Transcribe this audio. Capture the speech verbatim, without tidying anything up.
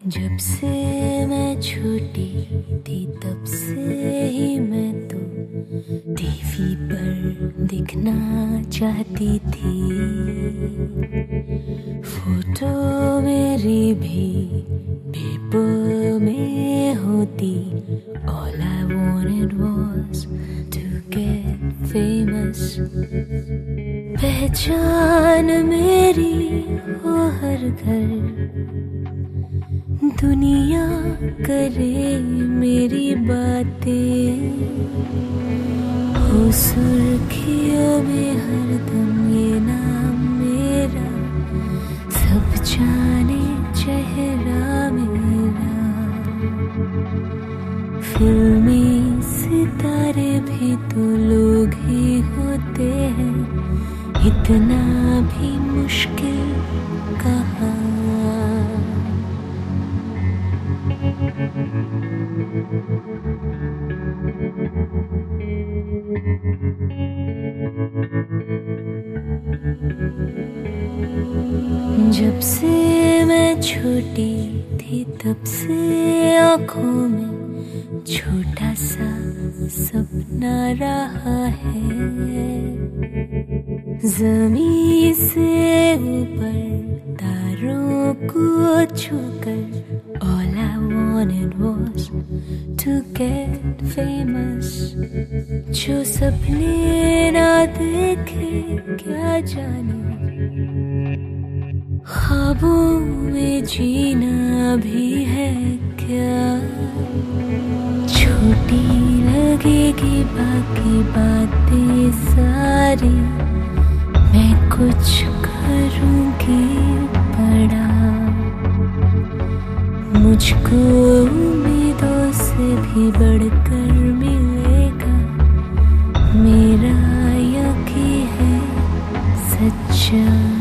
जब से मैं छोटी थी तब से ही मैं तो टीवी पर दिखना चाहती थी। फोटो मेरी भी पेपर में होती। All I wanted was to get famous। पहचान मेरी हो हर घर, दुनिया करे मेरी बातें। हो सुर्खियों में हरदम ये नाम मेरा, सब जाने चेहरा मेरा। फिल्मी सितारे भी तो लोग ही होते हैं, इतना भी मुश्किल कहाँ। जब से मैं छोटी थी तब से आँखों में छोटा सा सपना रहा है। ज़मीन से ऊपर तारों को छूकर All I wanted was to get famous। जो सपने ना देखे क्या जाने, ख्वाबों में जीना भी है क्या। छोटी लगेगी बाकी बातें सारी, मैं कुछ करूँगी बड़ा। मुझको उम्मीदों से भी बढ़कर मिलेगा, मेरा यकीन है सच्चा।